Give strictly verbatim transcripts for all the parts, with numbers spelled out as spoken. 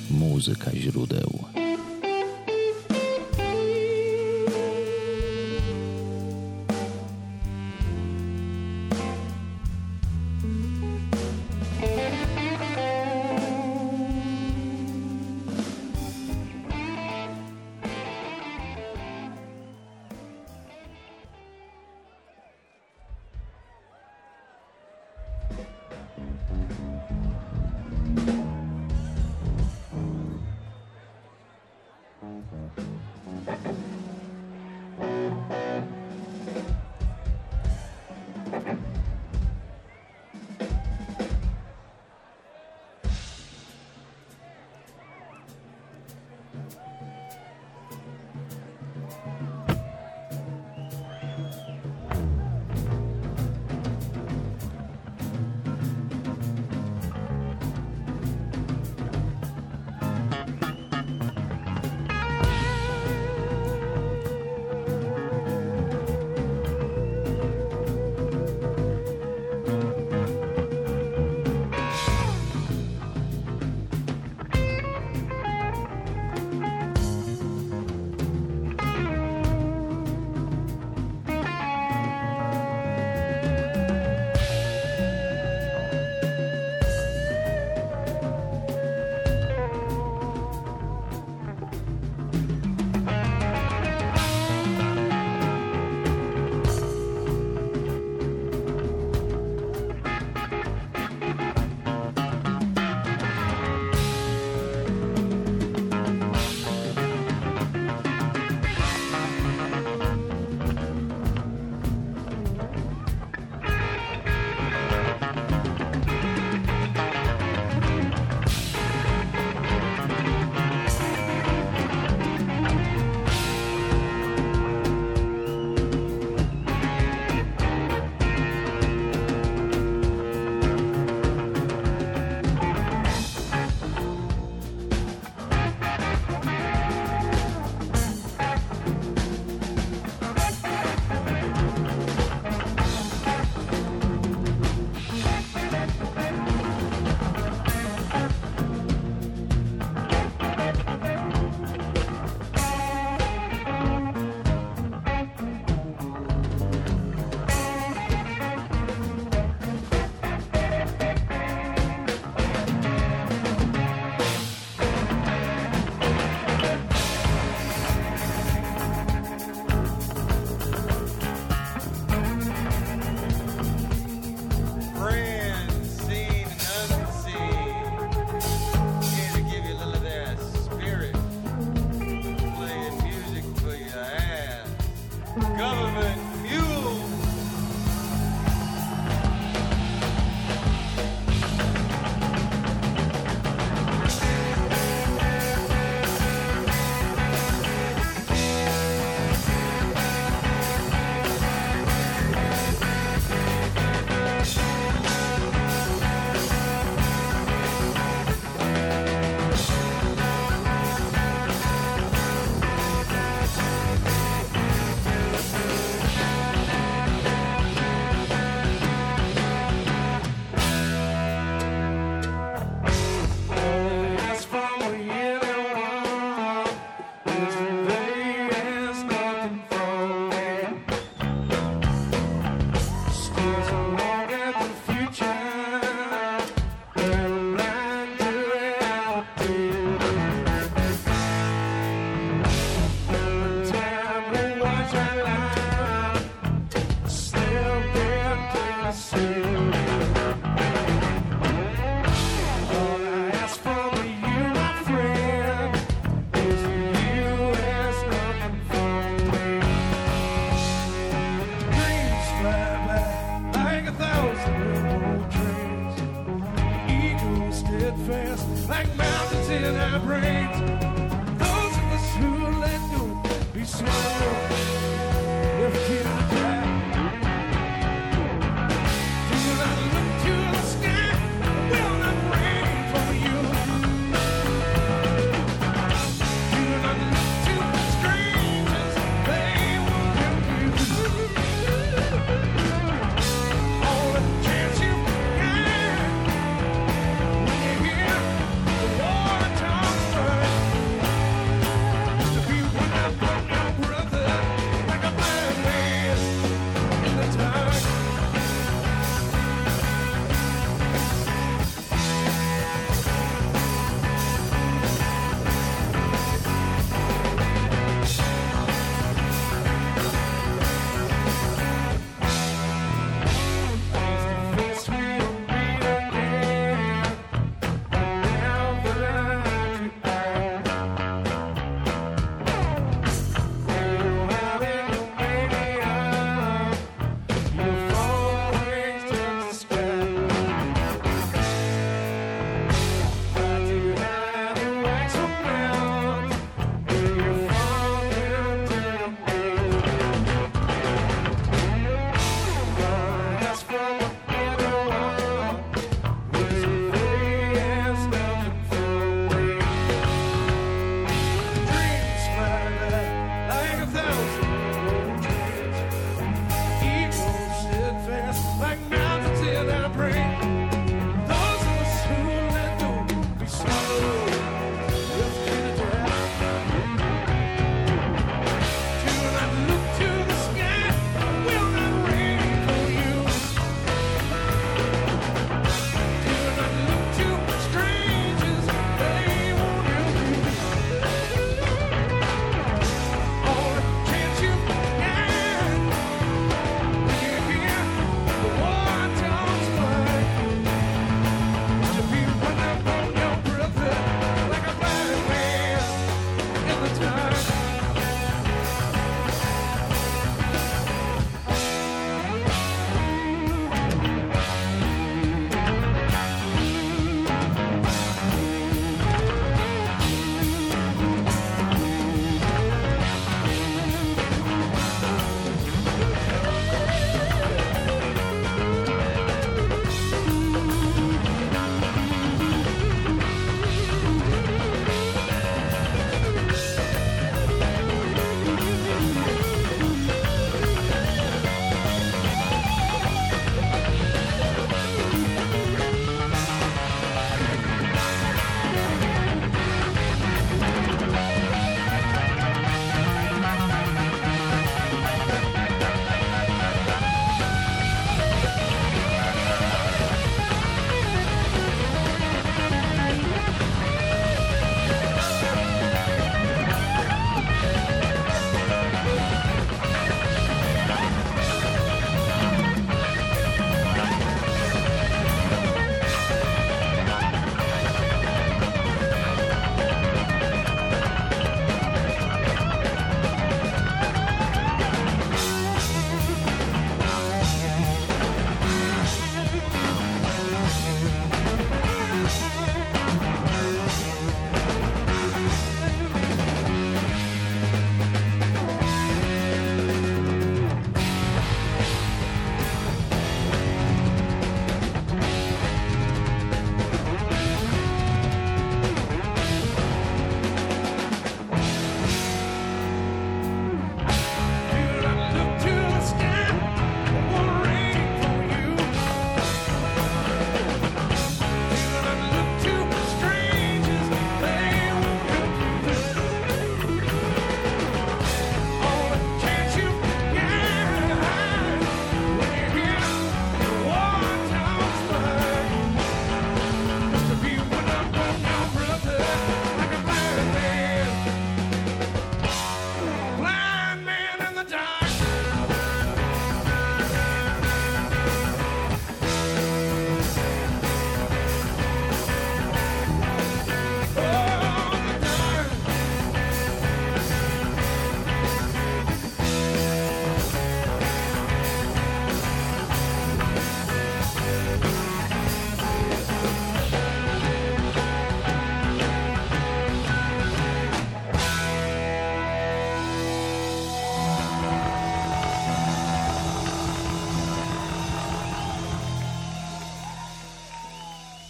Muzyka źródeł. To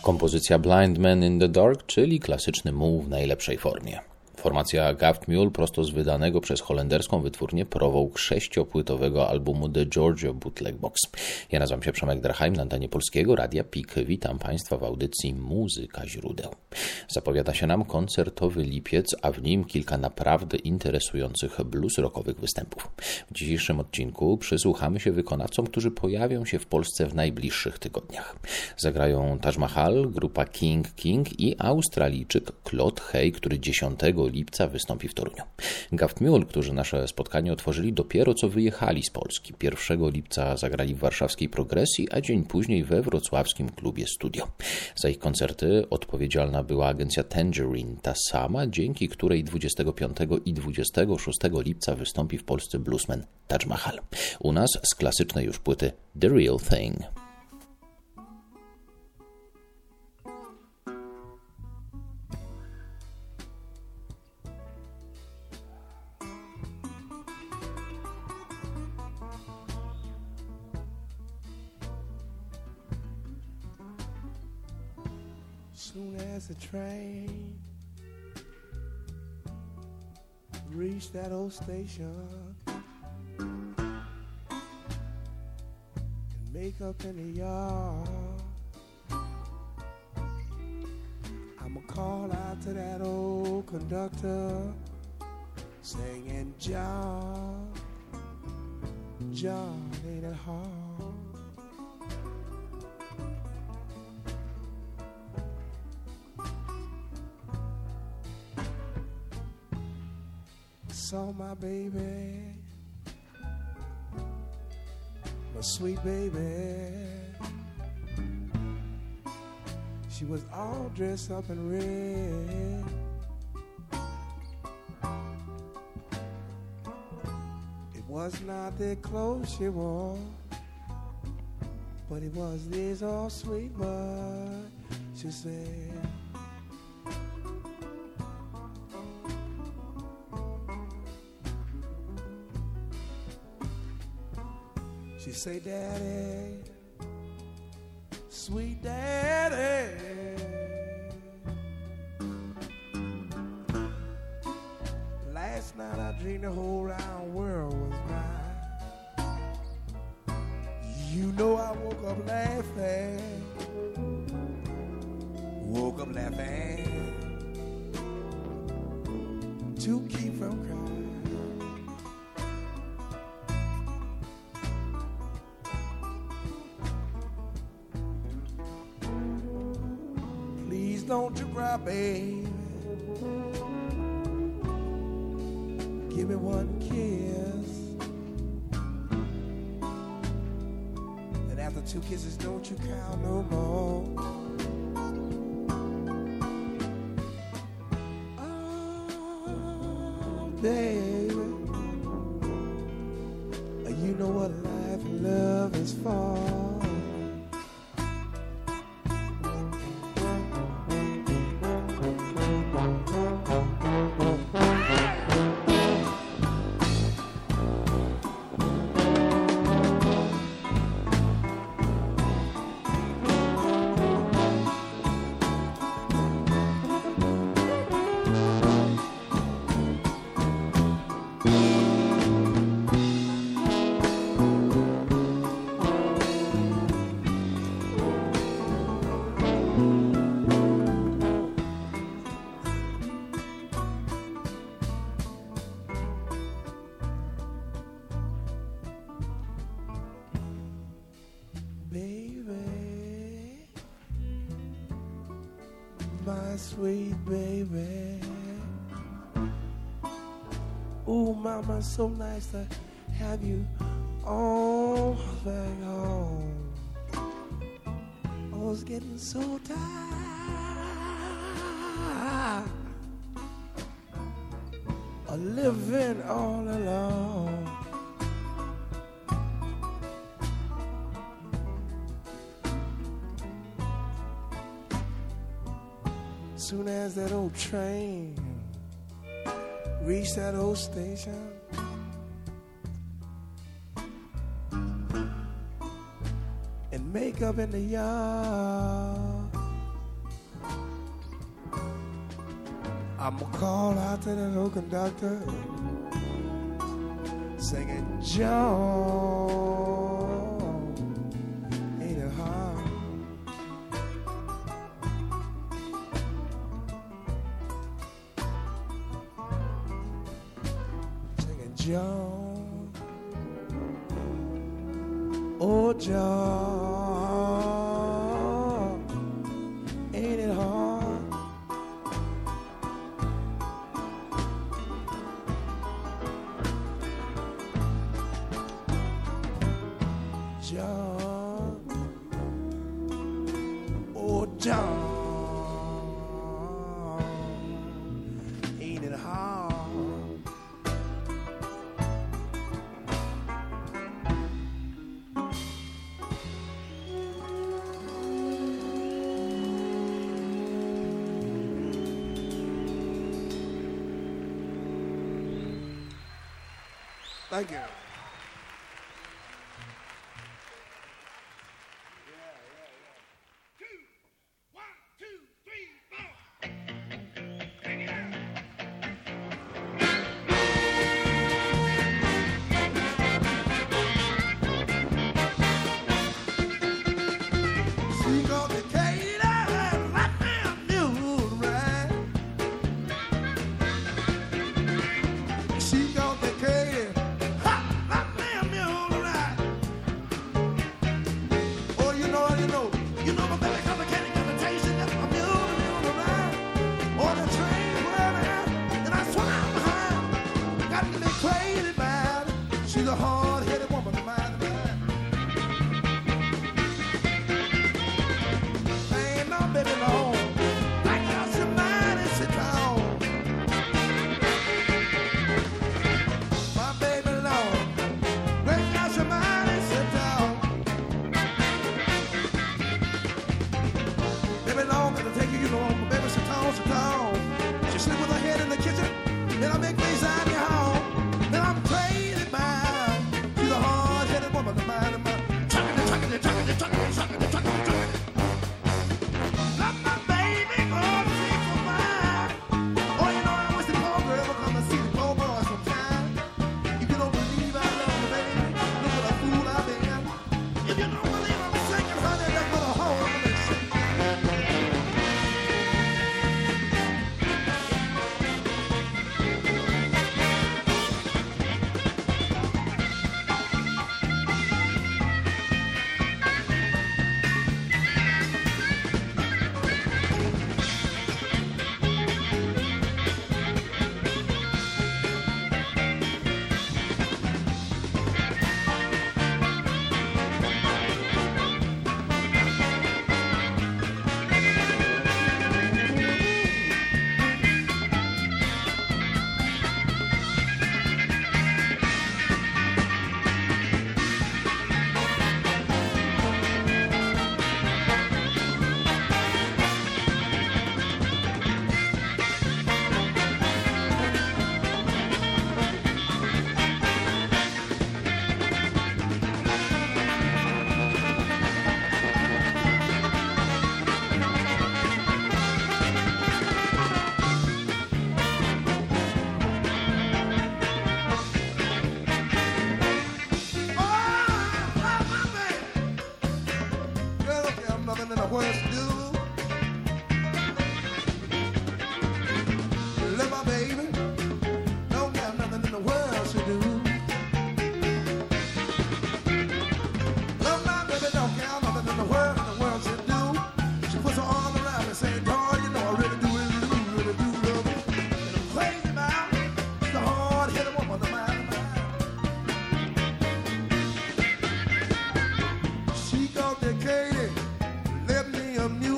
Kompozycja Blind Man in the Dark, czyli klasyczny muł w najlepszej formie. Formacja Gaft Mule prosto z wydanego przez holenderską wytwórnię Provoke sześciopłytowego albumu The Georgia Bootleg Box. Ja nazywam się Przemek Drachheim, na antenie Polskiego Radia P I K. Witam Państwa w audycji Muzyka Źródeł. Zapowiada się nam koncertowy lipiec, a w nim kilka naprawdę interesujących blues rockowych występów. W dzisiejszym odcinku przysłuchamy się wykonawcom, którzy pojawią się w Polsce w najbliższych tygodniach. Zagrają Taj Mahal, grupa King King i Australijczyk Claude Hay, który dziesiątego lipca wystąpi w Toruniu. Gaft Mule, którzy nasze spotkanie otworzyli, dopiero co wyjechali z Polski. pierwszego lipca zagrali w warszawskiej Progresji, a dzień później we wrocławskim klubie Studio. Za ich koncerty odpowiedzialna była agencja Tangerine, ta sama, dzięki której dwudziestego piątego i dwudziestego szóstego lipca wystąpi w Polsce bluesman Taj Mahal. U nas z klasycznej już płyty The Real Thing. Soon as the train reached that old station and make up in the yard, I'ma call out to that old conductor singing, John, John, ain't it hard? Saw my baby, my sweet baby. She was all dressed up in red. It was not the clothes she wore, but it was this all sweet bud. She said, She say, Daddy, sweet Daddy, last night I dreamed the whole round world was mine. You know I woke up laughing, woke up laughing to keep from crying. Don't you cry, baby. Give me one kiss. And after two kisses, don't you count no more. Oh, baby, you know what life and love is for. Sweet baby, ooh, mama, so nice to have you all back home. I was getting so tired of living all alone. Soon as that old train reached that old station, and make up in the yard, I'ma call out to that old conductor singing, John, ain't it hard? Singing, John, oh John, ain't it hard? John, oh John, ain't it hard? Thank you. Katie, let me amuse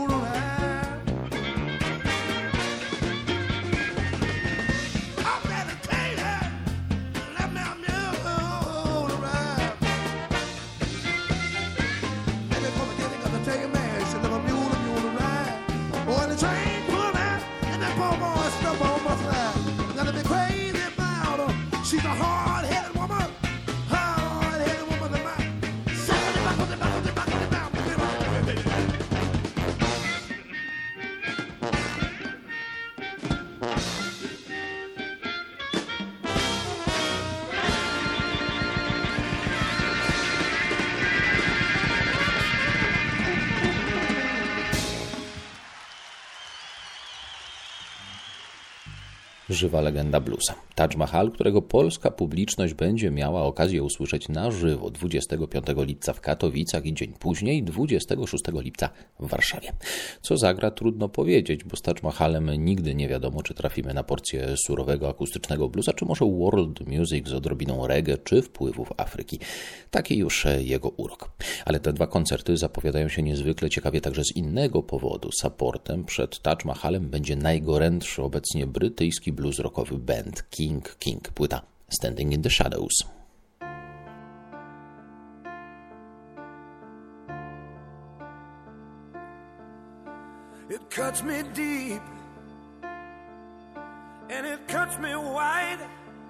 Żywa legenda bluesa. Taj Mahal, którego polska publiczność będzie miała okazję usłyszeć na żywo dwudziestego piątego lipca w Katowicach i dzień później, dwudziestego szóstego lipca w Warszawie. Co zagra, trudno powiedzieć, bo z Taj Mahalem nigdy nie wiadomo, czy trafimy na porcję surowego akustycznego bluesa, czy może world music z odrobiną reggae, czy wpływów Afryki. Taki już jego urok. Ale te dwa koncerty zapowiadają się niezwykle ciekawie także z innego powodu. Supportem przed Taj Mahalem będzie najgorętszy obecnie brytyjski blues rockowy band King King. Płyta Standing in the Shadows. It cuts me deep and it cuts me wide.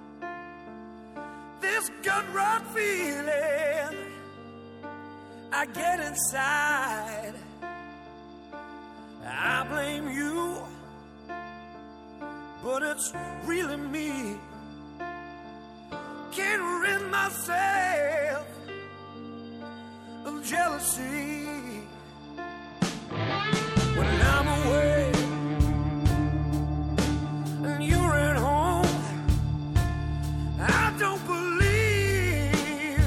This gut rot feeling I get inside. I blame you, but it's really me. Can't rid myself of jealousy. When I'm away and you're at home, I don't believe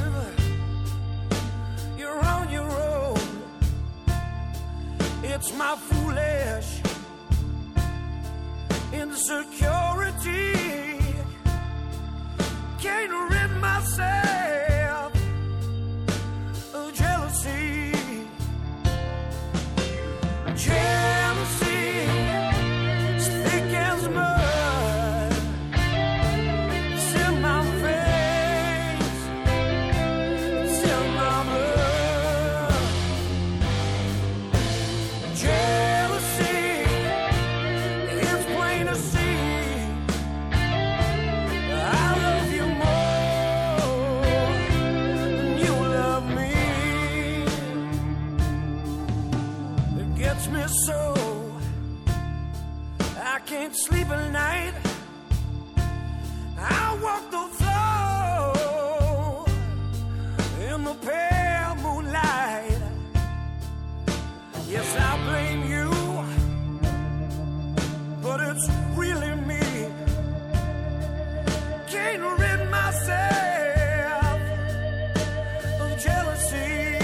you're on your own. It's my foolish insecurity. Can't rid myself of jealousy. Jealousy is thick as mud. It's in my veins, it's in my blood. Jealousy, it's plain to see. I love you more than you love me. It gets me so I can't sleep at night. I walk the floor in the pale moonlight. Yes, I blame you, but it's really me. Can't rid myself of jealousy.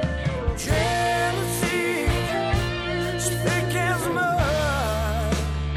Jealousy is thick as mud.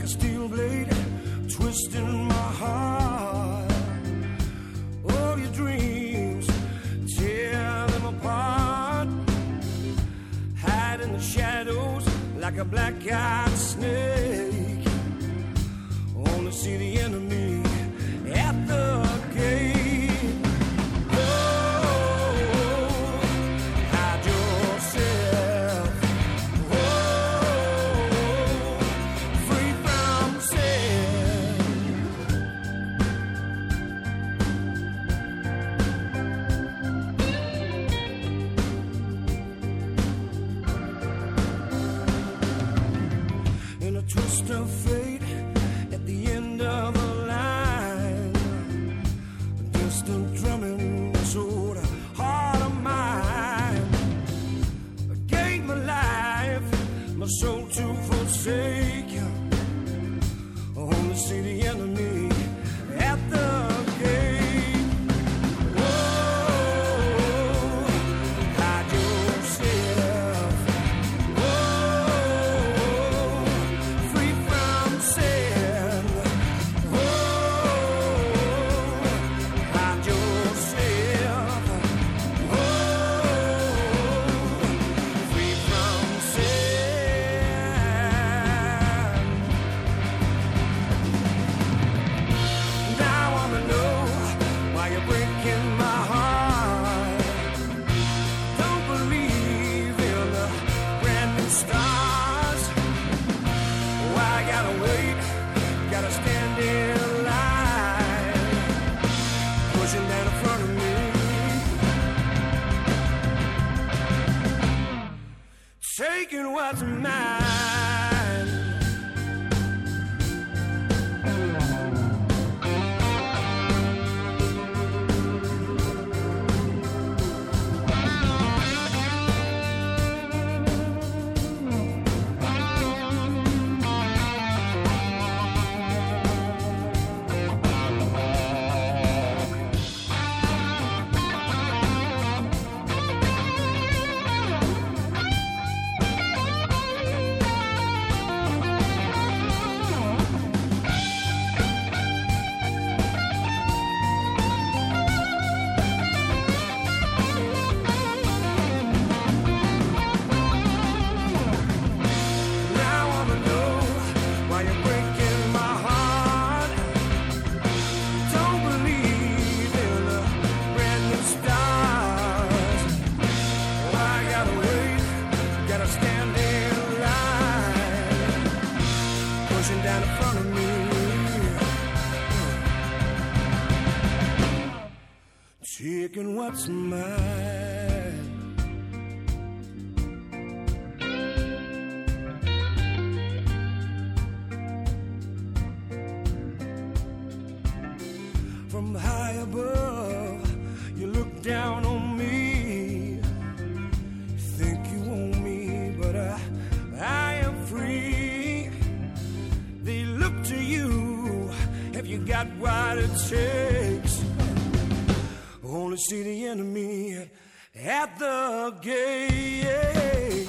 like a steel blade twisting my heart. All your dreams, tear them apart. Hide in the shadows like a black-eyed snake. Only see the enemy at the gate. Of fate at the end of the line, a distant drumming sort of heart of mine. I gave my life, my soul to forsake you. I only see the enemy at the gate. Whoa, hide yourself. Taking what's mine. Down in front of me, taking what's mine. From high above, you look down on me. You think you own me, but I, I am free. They look to you, have you got what it takes? Only see the enemy at the gate.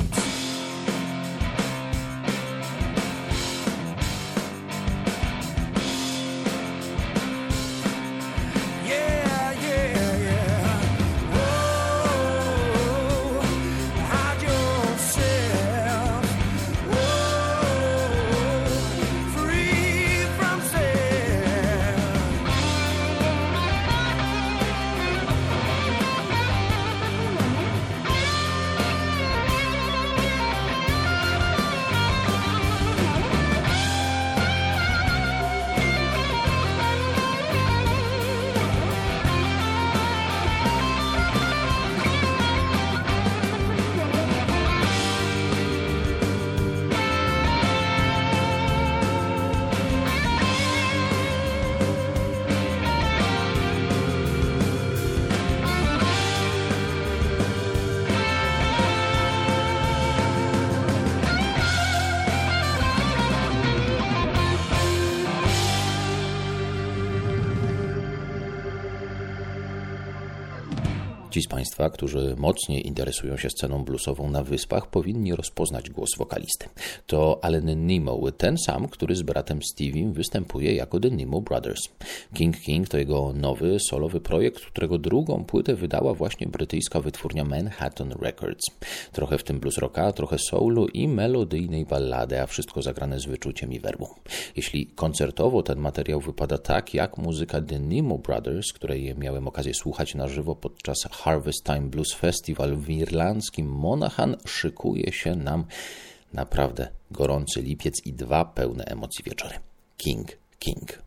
Ci z Państwa, którzy mocniej interesują się sceną bluesową na Wyspach, powinni rozpoznać głos wokalisty. To Alan Nemo, ten sam, który z bratem Steviem występuje jako The Nemo Brothers. King King to jego nowy, solowy projekt, którego drugą płytę wydała właśnie brytyjska wytwórnia Manhattan Records. Trochę w tym blues rocka, trochę soulu i melodyjnej ballady, a wszystko zagrane z wyczuciem i werbą. Jeśli koncertowo ten materiał wypada tak, jak muzyka The Nemo Brothers, której miałem okazję słuchać na żywo podczas Harvest Time Blues Festival w irlandzkim Monaghan, szykuje się nam naprawdę gorący lipiec i dwa pełne emocji wieczory. King King.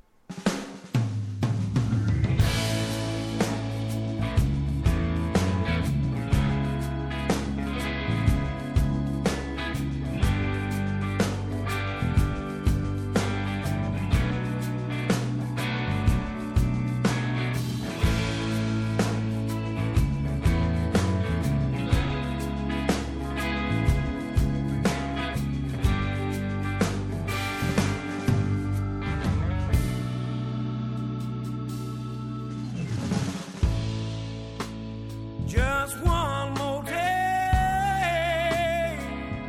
Just one more day,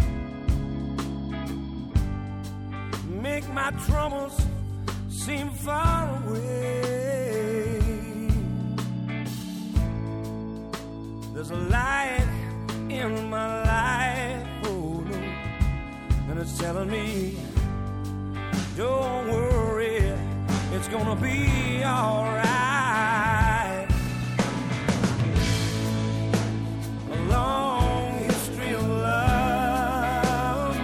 make my troubles seem far away. There's a light in my life, oh no, and it's telling me, don't worry, it's gonna be alright. Long history of love,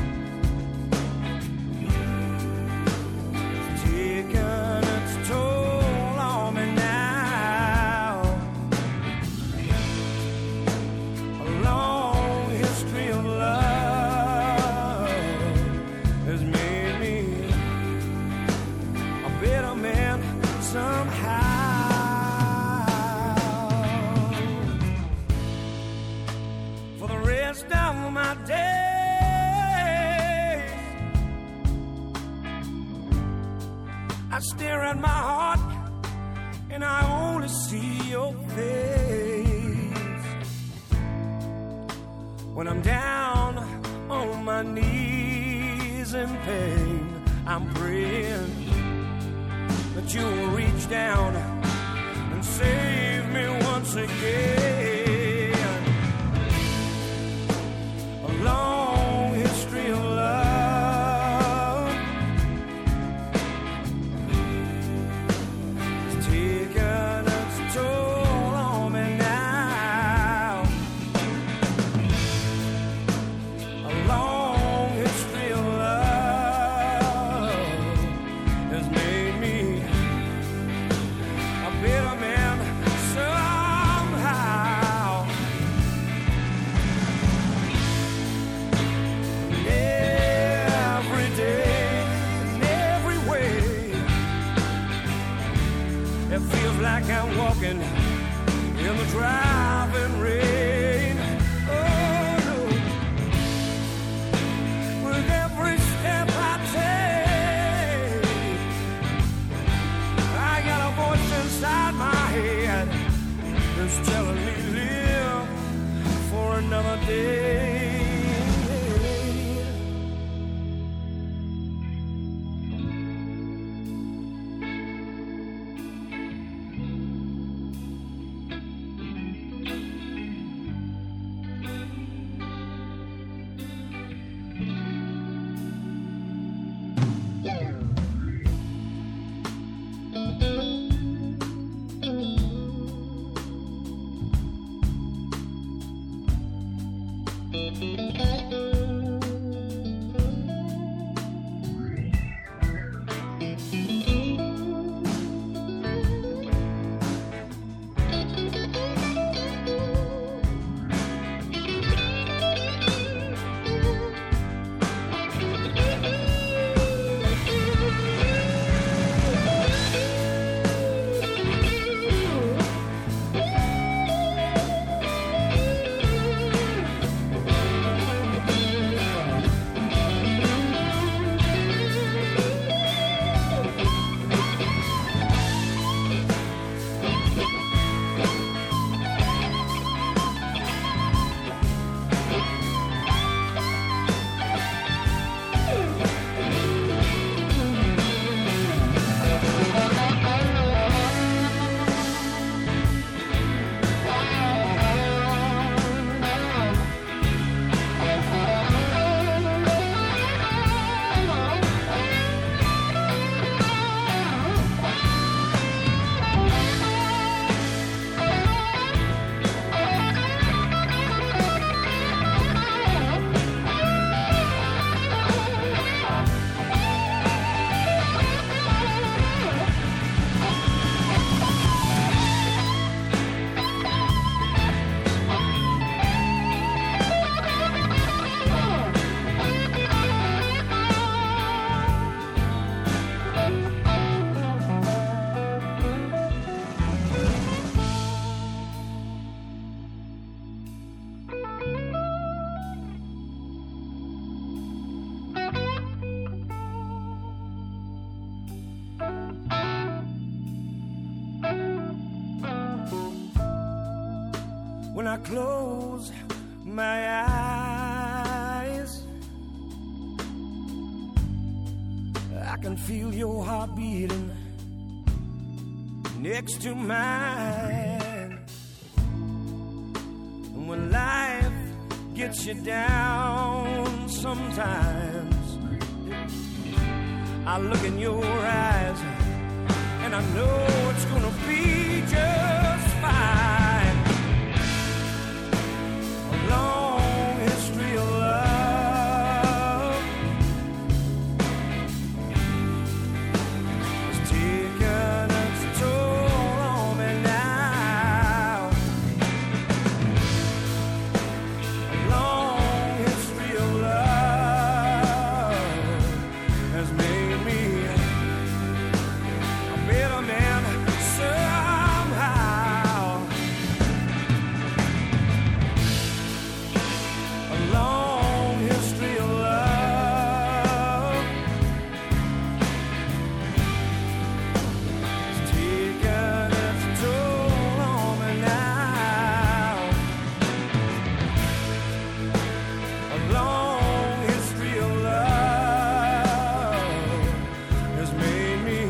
it's taken its toll on me now. A long history of love has made me a better man somehow. Of my days, I stare at my heart and I only see your face. When I'm down on my knees in pain, I'm praying that you will reach down and save me once again. Long history of love, it's taken its toll on me now. A long history of love has made me a better man somehow. It feels like I'm walking in the driving rain. Oh no. With every step I take, I got a voice inside my head that's telling me to live for another day. I close my eyes, I can feel your heart beating next to mine. And when life gets you down sometimes, I look in your eyes and I know it's gonna be just fine. A long history of love has taken its toll on me now. A long history of love has made me a better man somehow. A long history of love has taken its toll on me now. A long history of love has made me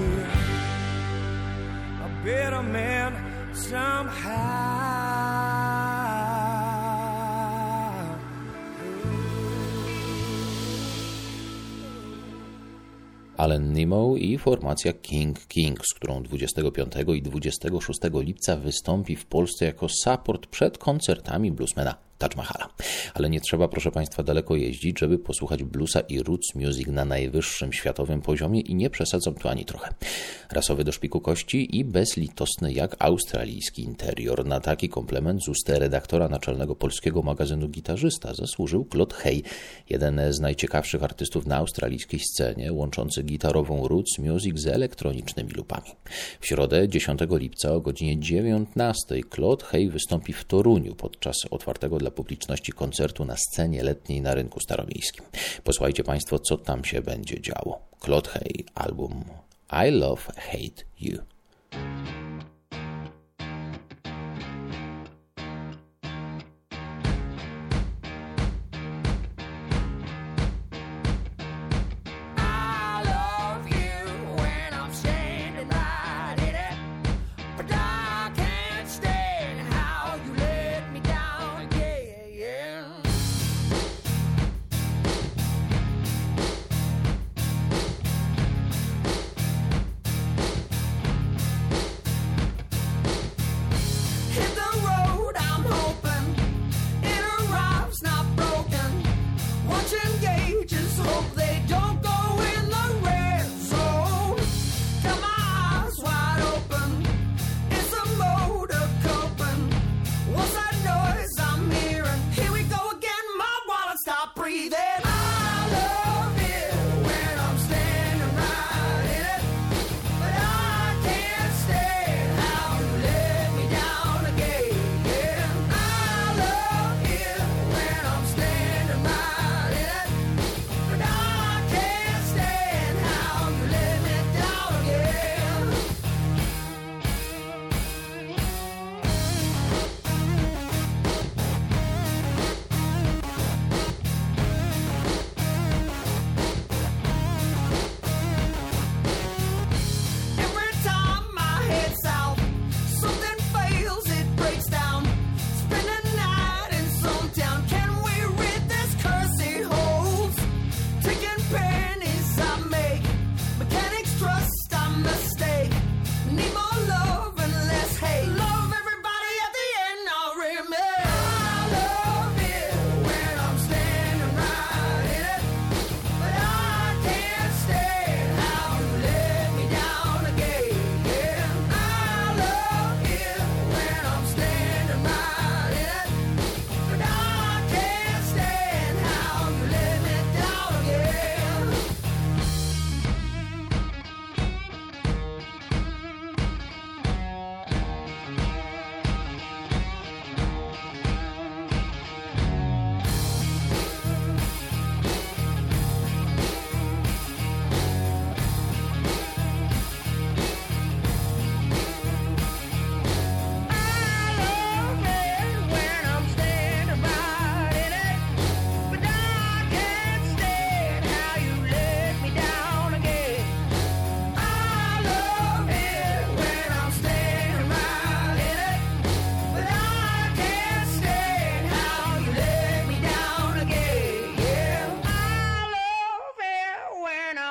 a better man somehow. Alan Nimmo i formacja King King, z którą dwudziestego piątego i dwudziestego szóstego lipca wystąpi w Polsce jako support przed koncertami bluesmana Taj Mahala. Ale nie trzeba, proszę Państwa, daleko jeździć, żeby posłuchać bluesa i roots music na najwyższym światowym poziomie i nie przesadzam tu ani trochę. Rasowy do szpiku kości i bezlitosny jak australijski interior. Na taki komplement z ust redaktora naczelnego polskiego magazynu Gitarzysta zasłużył Claude Hay, jeden z najciekawszych artystów na australijskiej scenie, łączący gitarową roots music z elektronicznymi lupami. W środę dziesiątego lipca o godzinie dziewiętnastej Claude Hay wystąpi w Toruniu podczas otwartego dla publiczności koncertu na scenie letniej na Rynku Staromiejskim. Posłuchajcie Państwo, co tam się będzie działo. Claude Hay, album I Love Hate You.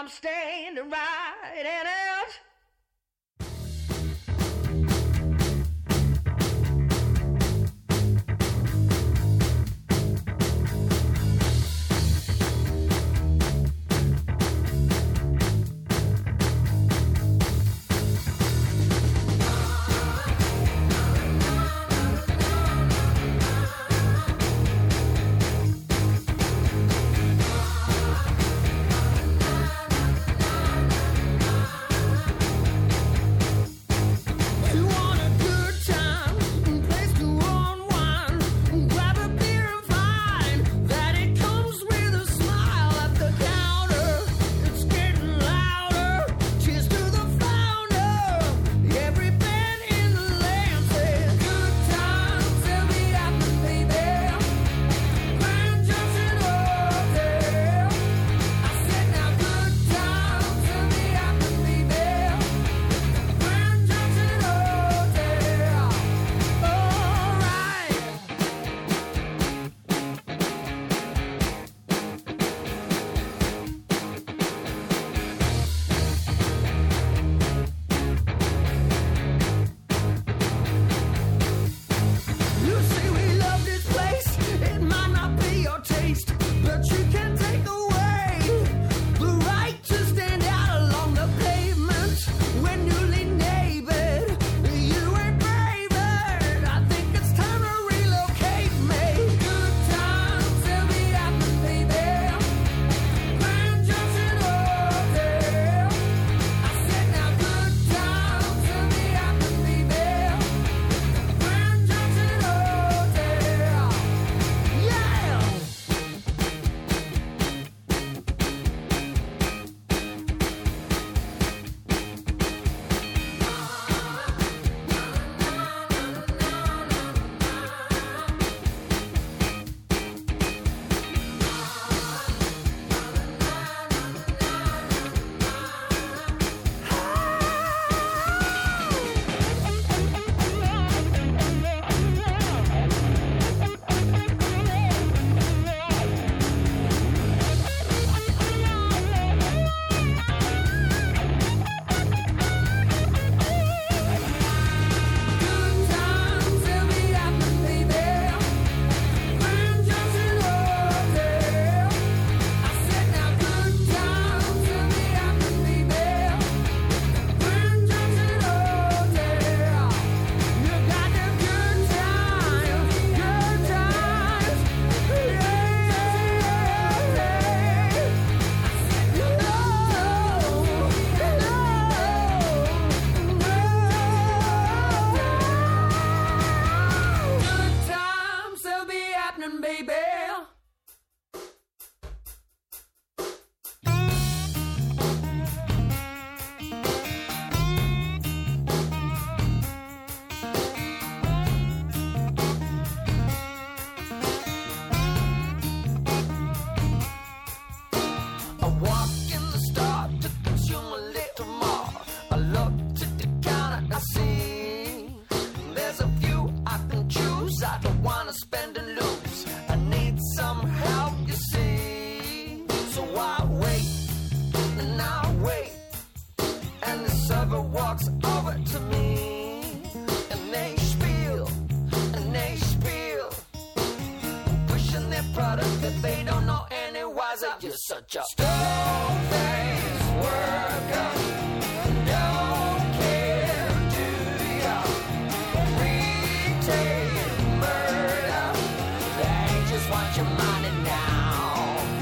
standing right and out. You're such a stone-faced worker. Don't care, do ya? Retail murder. They just want your money now.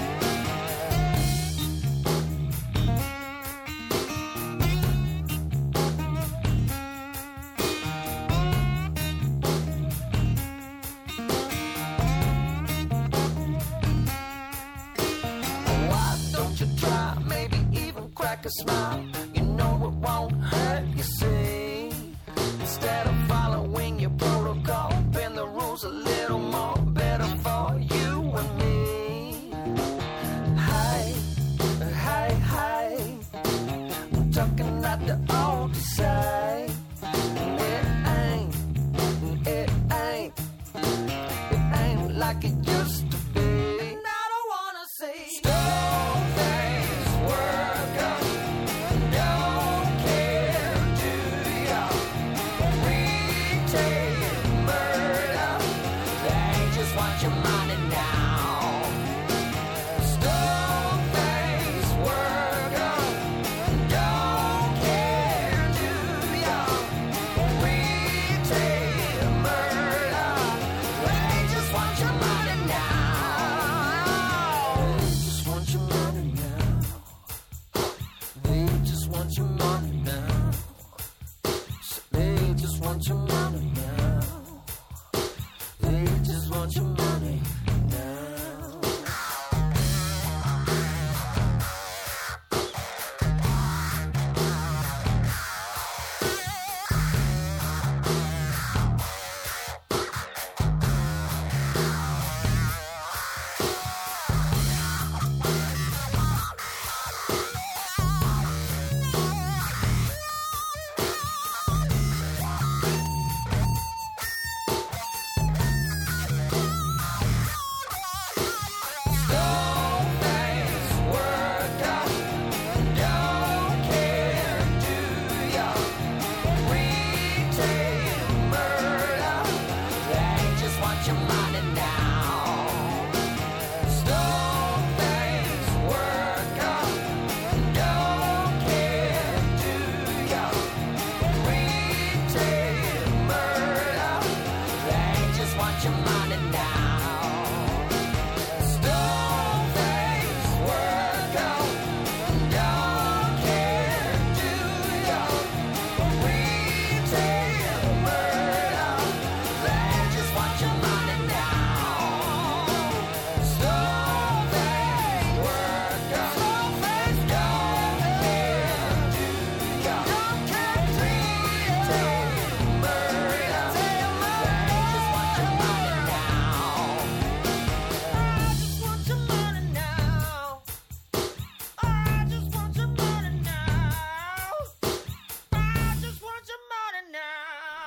A smile, you know it won't hurt, you see. Instead of following your protocol, bend the rules a little more, better for you and me. Hey, hey, hey, I'm talking like the old say. It ain't, it ain't, it ain't like it used to be. And I don't wanna see stone-faced worker.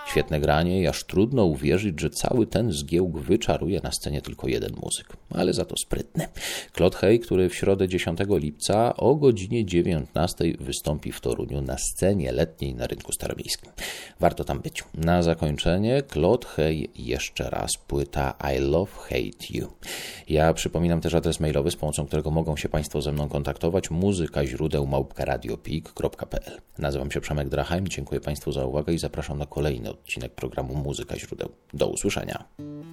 Świetne granie i aż trudno uwierzyć, że cały ten zgiełk wyczaruje na scenie tylko jeden muzyk, ale za to sprytny. Claude Hay, który w środę dziesiątego lipca o godzinie dziewiętnastej wystąpi w Toruniu na scenie letniej na Rynku Staromiejskim. Warto tam być. Na zakończenie Claude Hay jeszcze raz płyta I Love Hate You. Ja przypominam też adres mailowy, z pomocą którego mogą się Państwo ze mną kontaktować, muzyka źródeł małpka radiopik kropka p l. Nazywam się Przemek Drachheim, dziękuję Państwu za uwagę i zapraszam na kolejny odcinek programu Muzyka źródeł. Do usłyszenia.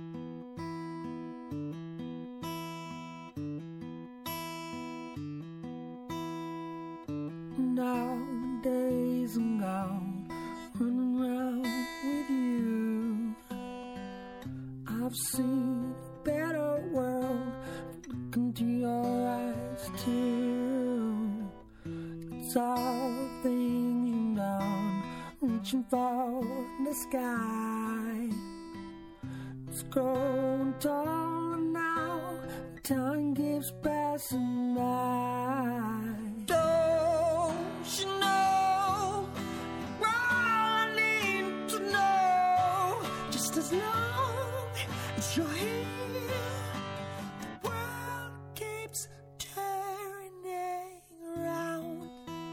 Nowadays I'm gone, running round with you. I've seen a better world, look into your eyes too. It's all the things you've done, reaching for the sky. It's growing taller now, time keeps passing by. Don't you know, all I need to know, just as long as you're here, the world keeps turning around.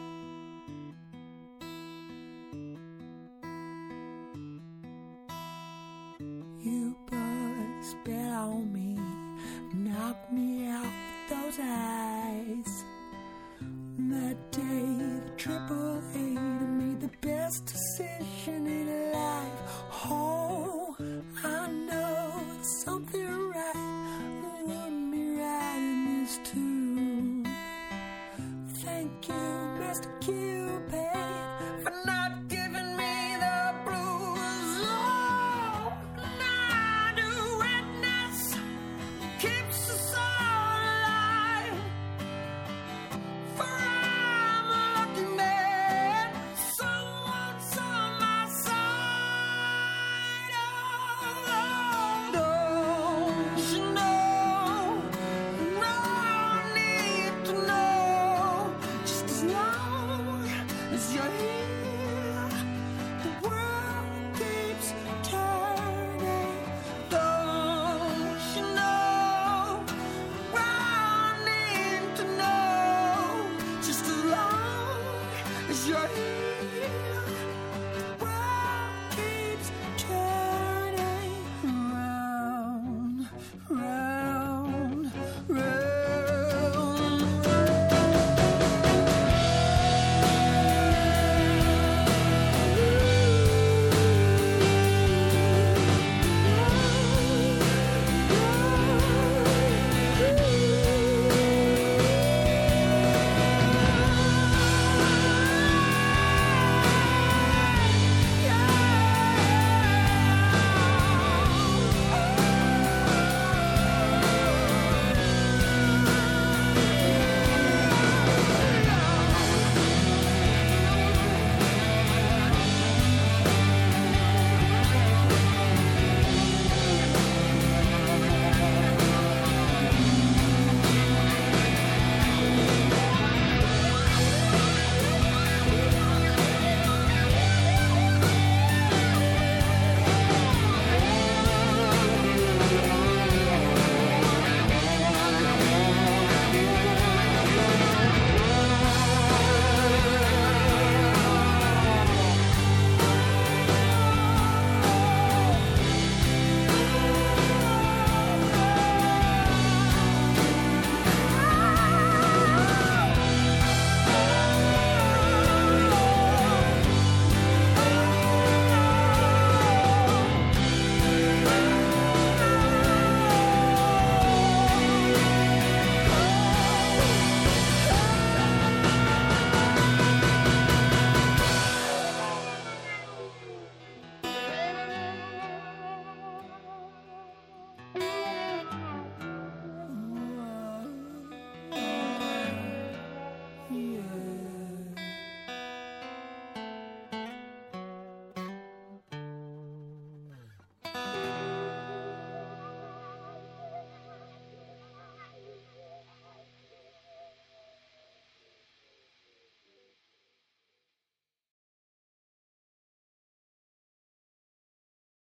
You put a spell on me, knock me out with those eyes. That day, the triple A made the best decision in life. Oh, I know there's something right, wouldn't be right in this tune. Thank you, Mister Cupid, for not giving me the blues. Oh, now the witness keeps us all alive. For I'm a lucky man, someone's on my side. Oh, don't you know? No, I need to know. Just as long as you're here, the world keeps turning. Don't you know? I need to know. Just as long as you're here.